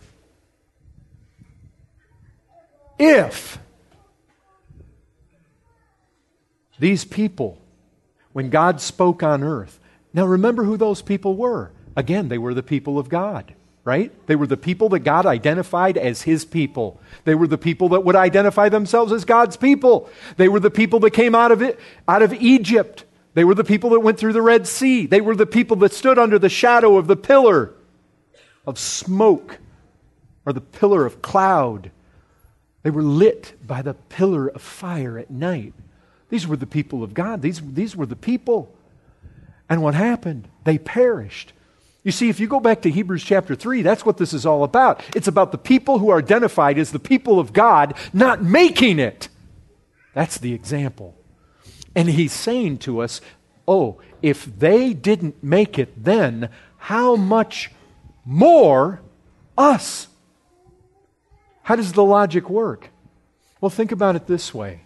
these people, when God spoke on earth, now remember who those people were. Again, they were the people of God, right? They were the people that God identified as His people. They were the people that would identify themselves as God's people. They were the people that came out of Egypt. They were the people that went through the Red Sea. They were the people that stood under the shadow of the pillar of smoke or the pillar of cloud. They were lit by the pillar of fire at night. These were the people of God. These were the people. And what happened? They perished. You see, if you go back to Hebrews chapter 3, that's what this is all about. It's about the people who are identified as the people of God not making it. That's the example. And he's saying to us, oh, if they didn't make it then, how much more us? How does the logic work? Well, think about it this way.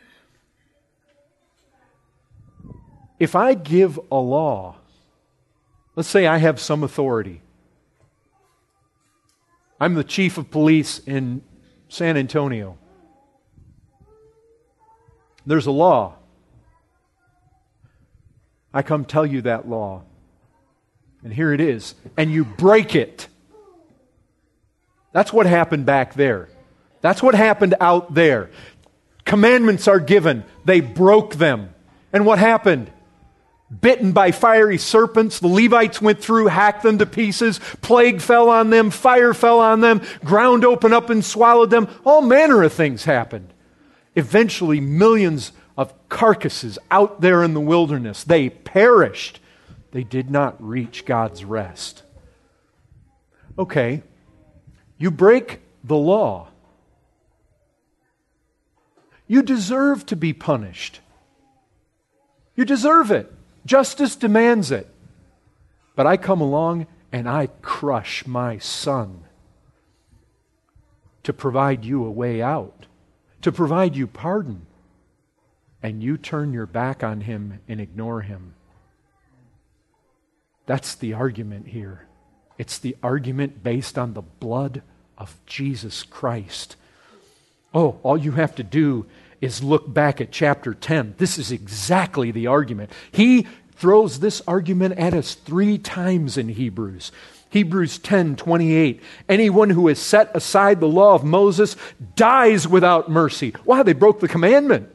If I give a law, let's say I have some authority. I'm the chief of police in San Antonio. There's a law. I come tell you that law. And here it is. And you break it. That's what happened back there. That's what happened out there. Commandments are given. They broke them. And what happened? Bitten by fiery serpents, the Levites went through, hacked them to pieces, plague fell on them, fire fell on them, ground opened up and swallowed them. All manner of things happened. Eventually, millions of carcasses out there in the wilderness, they perished. They did not reach God's rest. Okay, you break the law. You deserve to be punished. You deserve it. Justice demands it. But I come along and I crush my son to provide you a way out, to provide you pardon. And you turn your back on him and ignore him. That's the argument here. It's the argument based on the blood of Jesus Christ. Oh, all you have to do is look back at chapter 10. This is exactly the argument. He throws this argument at us 3 times in Hebrews. Hebrews 10:28. Anyone who has set aside the law of Moses dies without mercy. Wow, they broke the commandment.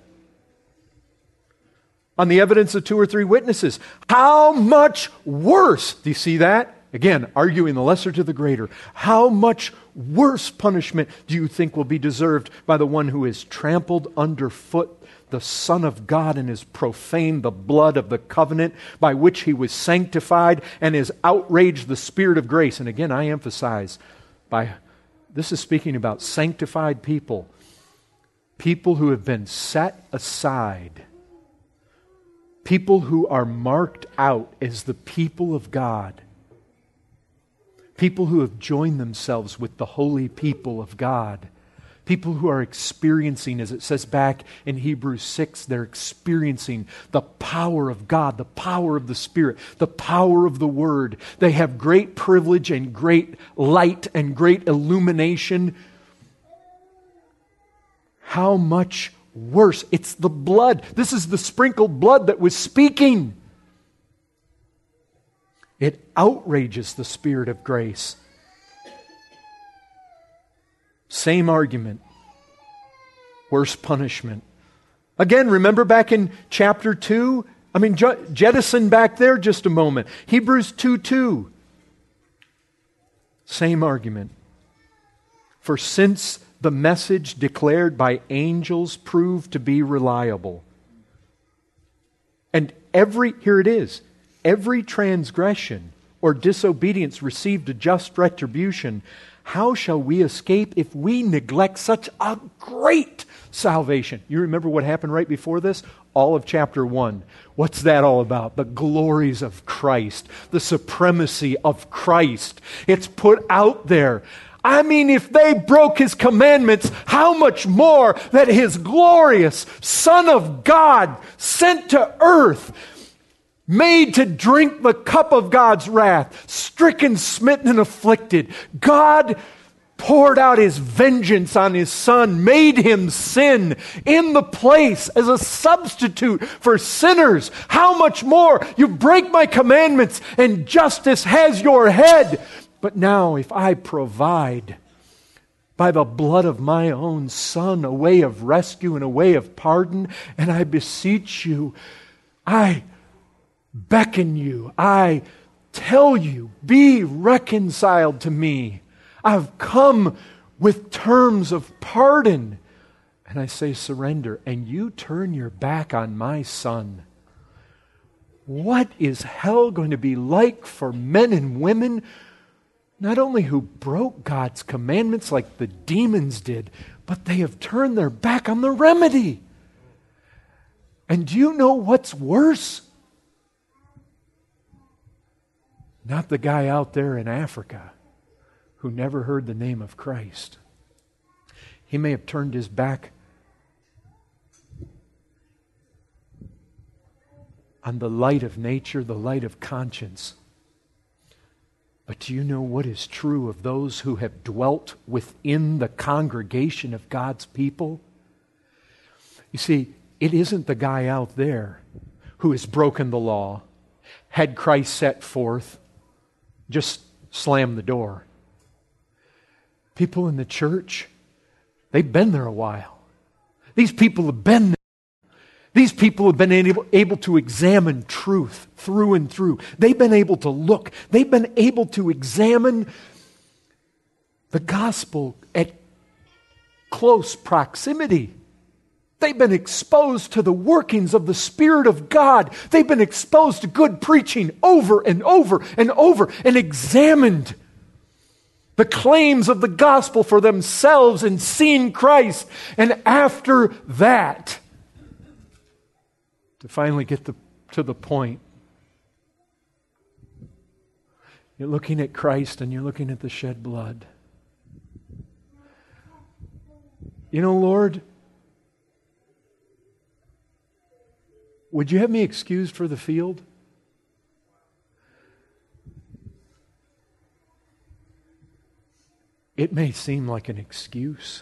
On the evidence of 2 or 3 witnesses. How much worse? Do you see that? Again, arguing the lesser to the greater. How much worse punishment do you think will be deserved by the one who has trampled underfoot the Son of God and has profaned the blood of the covenant by which he was sanctified and has outraged the Spirit of grace? And again, I emphasize, this is speaking about sanctified people. People who have been set aside. People who are marked out as the people of God. People who have joined themselves with the holy people of God. People who are experiencing, as it says back in Hebrews 6, they're experiencing the power of God, the power of the Spirit, the power of the Word. They have great privilege and great light and great illumination. How much worse? It's the blood. This is the sprinkled blood that was speaking. It outrages the Spirit of grace. Same argument. Worse punishment. Again, remember back in chapter 2? Jettison back there just a moment. Hebrews 2:2. Same argument. For since the message declared by angels proved to be reliable, and here it is, every transgression or disobedience received a just retribution, how shall we escape if we neglect such a great salvation? You remember what happened right before this? All of chapter 1. What's that all about? The glories of Christ, the supremacy of Christ. It's put out there. If they broke His commandments, how much more that His glorious Son of God sent to earth, made to drink the cup of God's wrath, stricken, smitten, and afflicted. God poured out His vengeance on His Son, made Him sin in the place as a substitute for sinners. How much more? You break my commandments and justice has your head. But now if I provide by the blood of my own Son a way of rescue and a way of pardon, and I beseech you, I beckon you, I tell you, be reconciled to me. I've come with terms of pardon. And I say, surrender. And you turn your back on my son. What is hell going to be like for men and women, not only who broke God's commandments like the demons did, but they have turned their back on the remedy? And do you know what's worse? Not the guy out there in Africa who never heard the name of Christ. He may have turned his back on the light of nature, the light of conscience. But do you know what is true of those who have dwelt within the congregation of God's people? You see, it isn't the guy out there who has broken the law, had Christ set forth, just slam the door. People in the church, they've been there a while. These people have been there. These people have been able to examine truth through and through. They've been able to look. They've been able to examine the gospel at close proximity. They've been exposed to the workings of the Spirit of God. They've been exposed to good preaching over and over and over and examined the claims of the gospel for themselves and seen Christ. And after that, to finally get to the point, you're looking at Christ and you're looking at the shed blood. You know, Lord, would you have me excused for the field? It may seem like an excuse.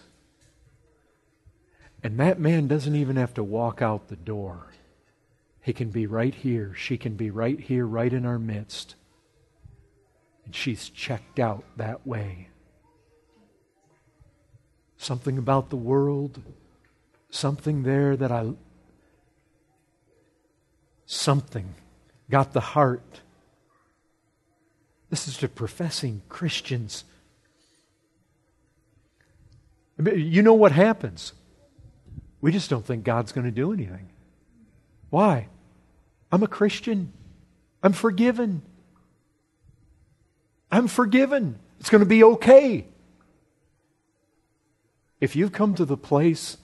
And that man doesn't even have to walk out the door. He can be right here. She can be right here, right in our midst. And she's checked out that way. Something about the world, something there that something got the heart. This is to professing Christians. You know what happens? We just don't think God's going to do anything. Why? I'm a Christian. I'm forgiven. I'm forgiven. It's going to be okay. If you've come to the place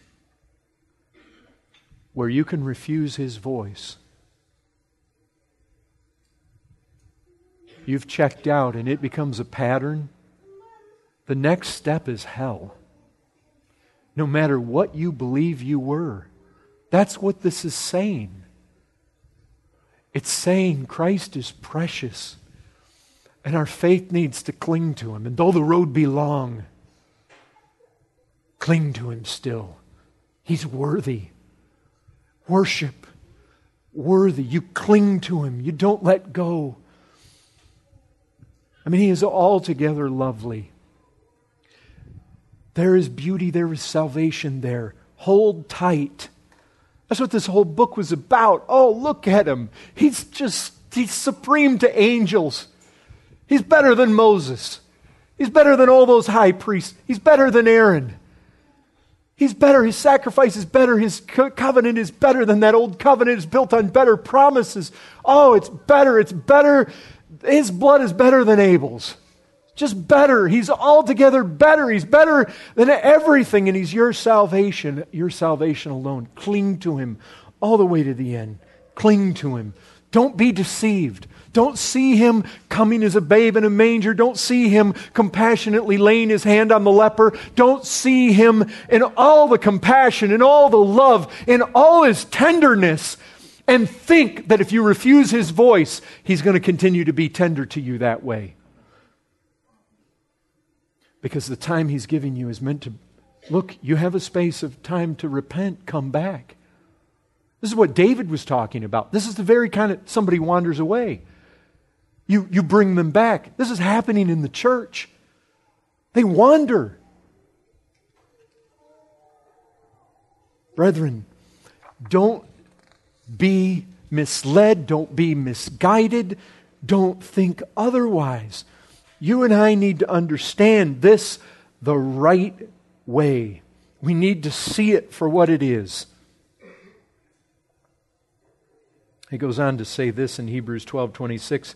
where you can refuse His voice, you've checked out and it becomes a pattern, the next step is hell. No matter what you believe you were. That's what this is saying. It's saying Christ is precious and our faith needs to cling to Him. And though the road be long, cling to Him still. He's worthy. Worship. Worthy. You cling to Him. You don't let go. I mean, He is altogether lovely. There is beauty, there is salvation there. Hold tight. That's what this whole book was about. Oh, look at Him. He's supreme to angels. He's better than Moses. He's better than all those high priests. He's better than Aaron. He's better. His sacrifice is better. His covenant is better than that old covenant. It's built on better promises. Oh, it's better. It's better. His blood is better than Abel's. Just better. He's altogether better. He's better than everything, and He's your salvation alone. Cling to Him all the way to the end. Cling to Him. Don't be deceived. Don't see Him coming as a babe in a manger. Don't see Him compassionately laying His hand on the leper. Don't see Him in all the compassion, in all the love, in all His tenderness, and think that if you refuse His voice, He's going to continue to be tender to you that way. Because the time He's giving you is meant to, look, you have a space of time to repent, come back. This is what David was talking about. This is the very kind of, somebody wanders away. You bring them back. This is happening in the church. They wander. Brethren, don't be misled. Don't be misguided. Don't think otherwise. You and I need to understand this the right way. We need to see it for what it is. He goes on to say this in Hebrews 12:26.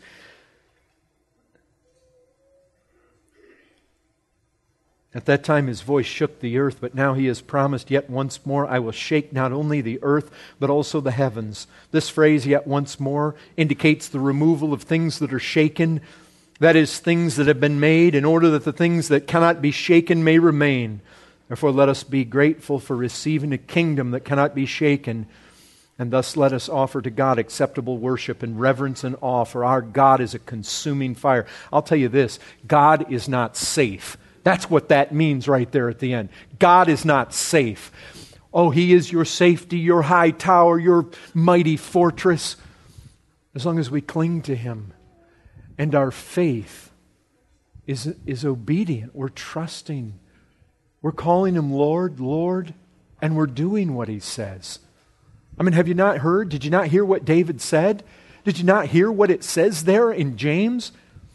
At that time his voice shook the earth, but now he has promised, yet once more I will shake not only the earth, but also the heavens. This phrase, yet once more, indicates the removal of things that are shaken. That is, things that have been made in order that the things that cannot be shaken may remain. Therefore let us be grateful for receiving a kingdom that cannot be shaken. And thus let us offer to God acceptable worship and reverence and awe, for our God is a consuming fire. I'll tell you this, God is not safe. That's what that means right there at the end. God is not safe. Oh, He is your safety, your high tower, your mighty fortress. As long as we cling to Him and our faith is obedient. We're trusting. We're calling Him Lord, Lord, and we're doing what He says. I mean, have you not heard? Did you not hear what David said? Did you not hear what it says there in James?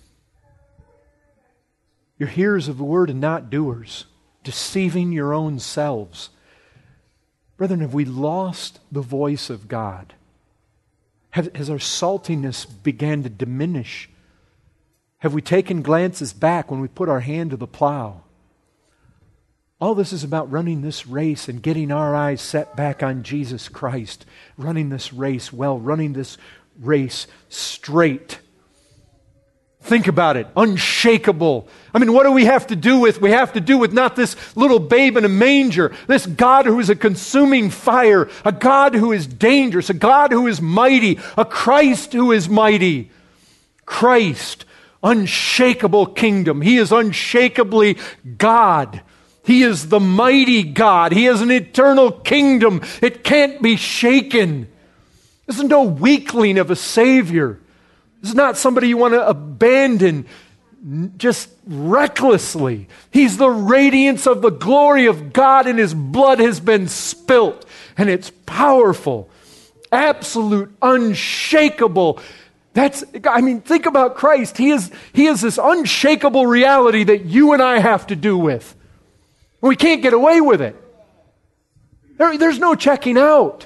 You're hearers of the word and not doers, deceiving your own selves. Brethren, have we lost the voice of God? Has our saltiness began to diminish? Have we taken glances back when we put our hand to the plow? All this is about running this race and getting our eyes set back on Jesus Christ, running this race well, running this race straight. Think about it. Unshakable. I mean, what do we have to do with? We have to do with not this little babe in a manger, this God who is a consuming fire, a God who is dangerous, a God who is mighty, a Christ who is mighty. Christ, unshakable kingdom. He is unshakably God. He is the mighty God. He is an eternal kingdom. It can't be shaken. This is no weakling of a Savior. This is not somebody you want to abandon just recklessly. He's the radiance of the glory of God, and His blood has been spilt, and it's powerful, absolute, unshakable. Think about Christ. He is this unshakable reality that you and I have to do with. We can't get away with it. There's no checking out.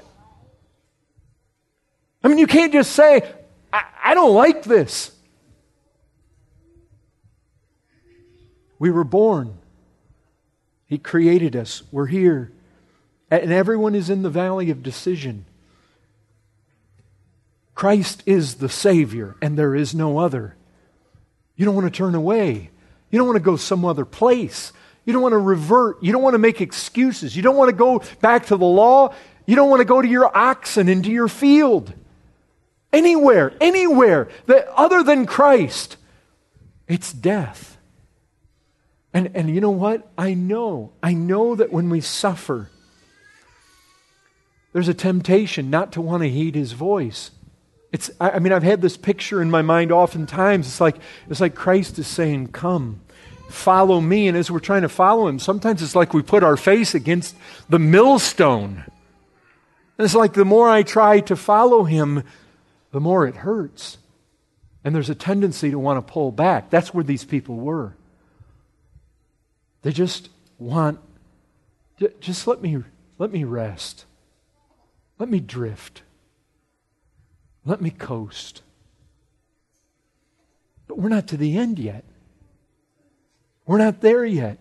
I mean, you can't just say, I don't like this. We were born. He created us. We're here. And everyone is in the valley of decision. Christ is the Savior, and there is no other. You don't want to turn away. You don't want to go some other place. You don't want to revert. You don't want to make excuses. You don't want to go back to the law. You don't want to go to your oxen into your field. Anywhere that other than Christ, it's death. And you know what? I know that when we suffer, there's a temptation not to want to heed His voice. I've had this picture in my mind oftentimes. It's like Christ is saying, "Come, follow me." And as we're trying to follow Him, sometimes it's like we put our face against the millstone. And it's like the more I try to follow Him, the more it hurts. And there's a tendency to want to pull back. That's where these people were. They just want, just let me rest. Let me drift. Let me coast. But we're not to the end yet. We're not there yet.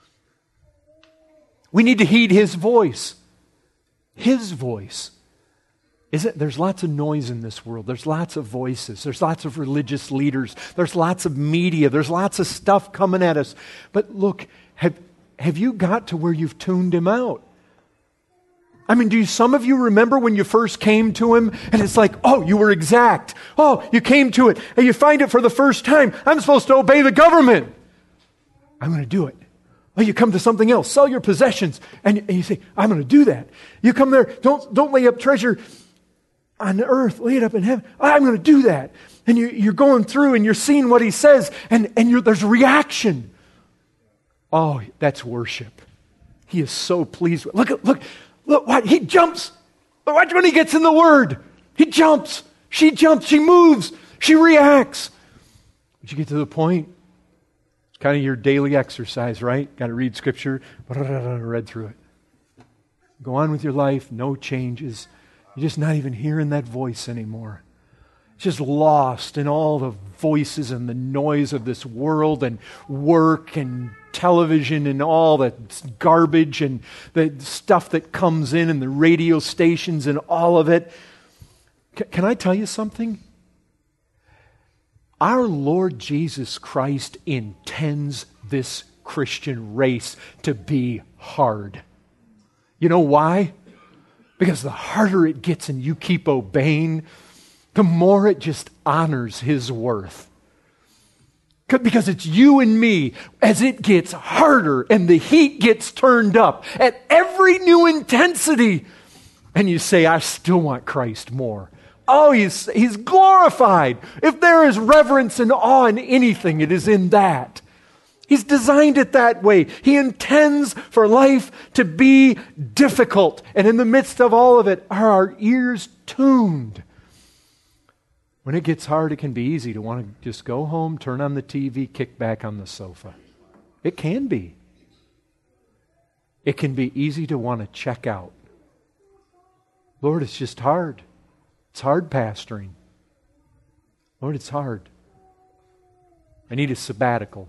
We need to heed His voice. His voice. There's lots of noise in this world. There's lots of voices. There's lots of religious leaders. There's lots of media. There's lots of stuff coming at us. But look, have you got to where you've tuned Him out? I mean, do some of you remember when you first came to Him and it's like, oh, you were exact. Oh, you came to it and you find it for the first time. I'm supposed to obey the government. I'm going to do it. Oh, you come to something else. Sell your possessions. And you say, I'm going to do that. You come there. Don't lay up treasure on the earth. Lay it up in heaven. I'm going to do that. And you're going through and you're seeing what He says. And there's reaction. Oh, that's worship. He is so pleased. Look, what? He jumps. Watch when he gets in the Word. He jumps. She jumps. She moves. She reacts. But you get to the point Kind of your daily exercise, right? Got to read Scripture, read through it. Go on with your life, no changes. You're just not even hearing that voice anymore. Just lost in all the voices and the noise of this world and work and television and all that garbage and the stuff that comes in and the radio stations and all of it. Can I tell you something? Our Lord Jesus Christ intends this Christian race to be hard. You know why? Because the harder it gets and you keep obeying, the more it just honors His worth. Because it's you and me, as it gets harder and the heat gets turned up at every new intensity, and you say, I still want Christ more. Oh, He's glorified. If there is reverence and awe in anything, it is in that. He's designed it that way. He intends for life to be difficult. And in the midst of all of it, are our ears tuned? When it gets hard, it can be easy to want to just go home, turn on the TV, kick back on the sofa. It can be. It can be easy to want to check out. Lord, it's just hard. It's hard pastoring. Lord, it's hard. I need a sabbatical.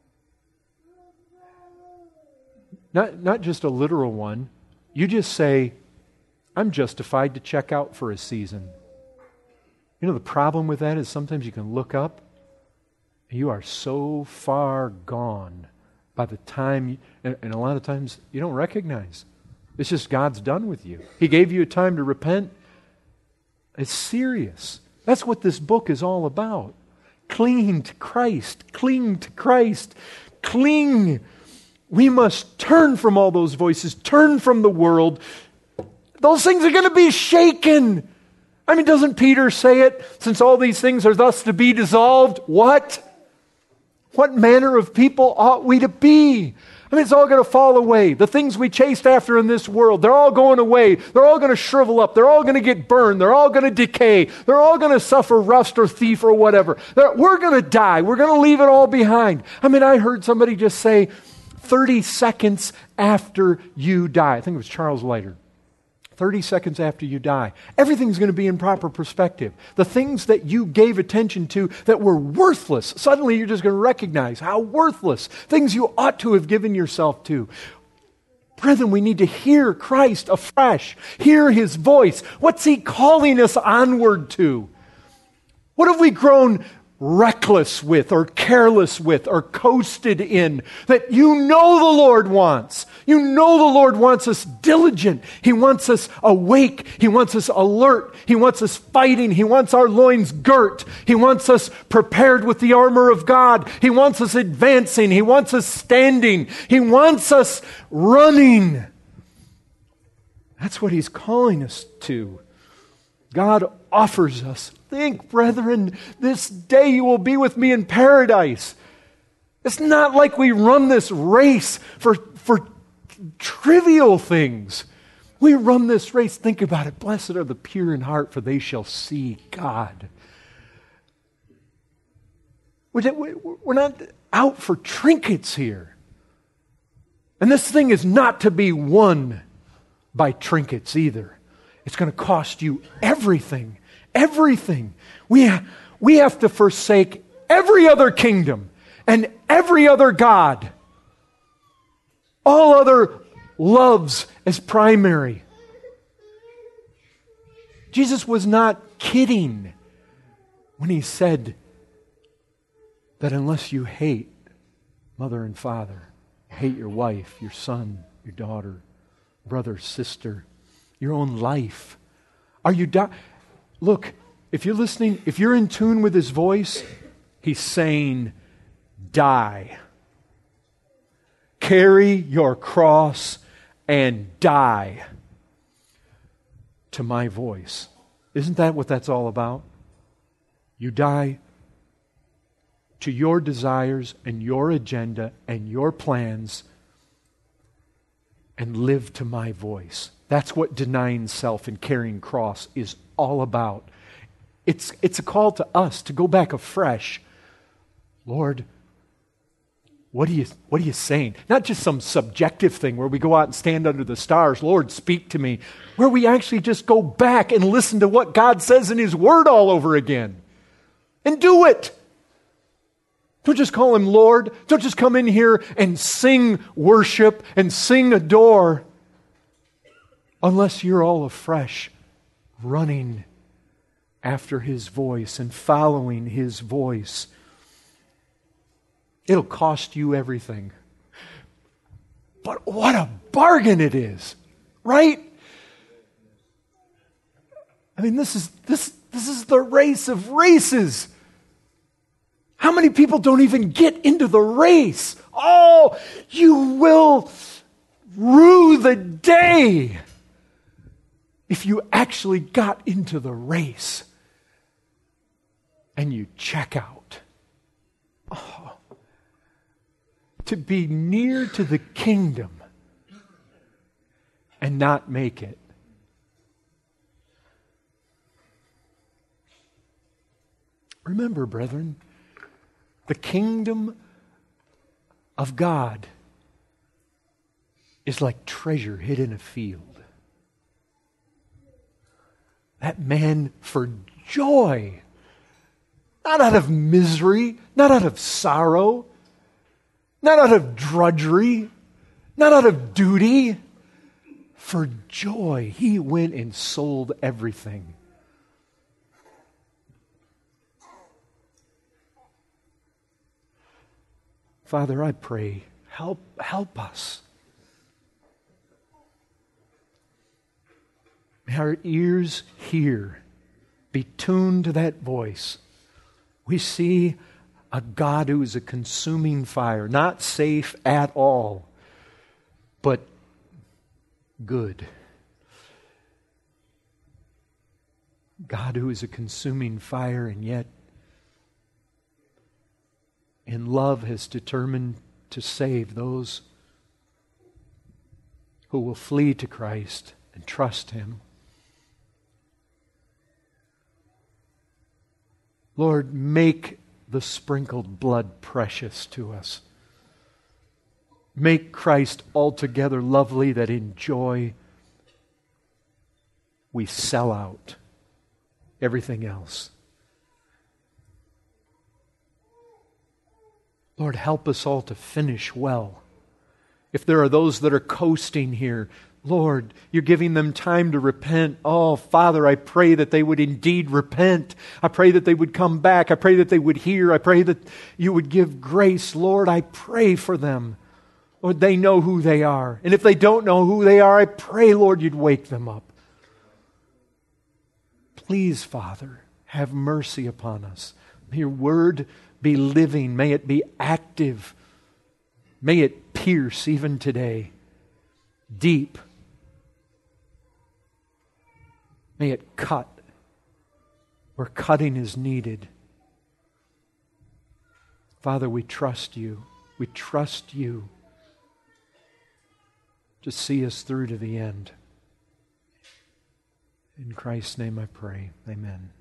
Not just a literal one. You just say, I'm justified to check out for a season. You know, the problem with that is sometimes you can look up and you are so far gone by the time, and a lot of times you don't recognize. It's just God's done with you. He gave you a time to repent. It's serious. That's what this book is all about. Cling to Christ. Cling to Christ. Cling. We must turn from all those voices. Turn from the world. Those things are going to be shaken. I mean, doesn't Peter say it? Since all these things are thus to be dissolved, what? What manner of people ought we to be? I mean, it's all going to fall away. The things we chased after in this world, they're all going away. They're all going to shrivel up. They're all going to get burned. They're all going to decay. They're all going to suffer rust or thief or whatever. We're going to die. We're going to leave it all behind. I mean, I heard somebody just say, 30 seconds after you die. I think it was Charles Leiter. 30 seconds after you die. Everything's going to be in proper perspective. The things that you gave attention to that were worthless, suddenly you're just going to recognize how worthless. Things you ought to have given yourself to. Brethren, we need to hear Christ afresh. Hear His voice. What's He calling us onward to? What have we grown reckless with or careless with or coasted in that you know the Lord wants? You know the Lord wants us diligent. He wants us awake. He wants us alert. He wants us fighting. He wants our loins girt. He wants us prepared with the armor of God. He wants us advancing. He wants us standing. He wants us running. That's what He's calling us to. God offers us, think, brethren, this day you will be with me in paradise. It's not like we run this race for trivial things. We run this race, think about it, blessed are the pure in heart, for they shall see God. We're not out for trinkets here. And this thing is not to be won by trinkets either. It's going to cost you everything. Everything. We have to forsake every other kingdom and every other god. All other loves as primary. Jesus was not kidding when He said that unless you hate mother and father, hate your wife, your son, your daughter, brother, sister, your own life. Are you Look, if you're listening, if you're in tune with His voice, He's saying, die. Carry your cross and die to my voice. Isn't that what that's all about? You die to your desires and your agenda and your plans and live to my voice. That's what denying self and carrying cross is all about. It's a call to us to go back afresh. Lord, what are you saying? Not just some subjective thing where we go out and stand under the stars, Lord, speak to me. Where we actually just go back and listen to what God says in His Word all over again. And do it. Don't just call Him Lord. Don't just come in here and sing worship and sing adore. Unless you're all afresh, running after His voice and following His voice. It'll cost you everything. But what a bargain it is, right? I mean, this is the race of races. How many people don't even get into the race? Oh, you will rue the day if you actually got into the race and you check out. Oh. To be near to the kingdom and not make it. Remember, brethren, the kingdom of God is like treasure hid in a field. That man, for joy, not out of misery, not out of sorrow, not out of drudgery, not out of duty. For joy, he went and sold everything. Father, I pray, help us. May our ears hear, be tuned to that voice. We see a God who is a consuming fire, not safe at all, but good. God who is a consuming fire, and yet in love has determined to save those who will flee to Christ and trust Him. Lord, make the sprinkled blood precious to us. Make Christ altogether lovely, that in joy we sell out everything else. Lord, help us all to finish well. If there are those that are coasting here, Lord, you're giving them time to repent. Oh, Father, I pray that they would indeed repent. I pray that they would come back. I pray that they would hear. I pray that you would give grace. Lord, I pray for them. Lord, they know who they are. And if they don't know who they are, I pray, Lord, you'd wake them up. Please, Father, have mercy upon us. May your word be living. May it be active. May it pierce even today. Deep. May it cut where cutting is needed. Father, we trust you. We trust you to see us through to the end. In Christ's name I pray. Amen.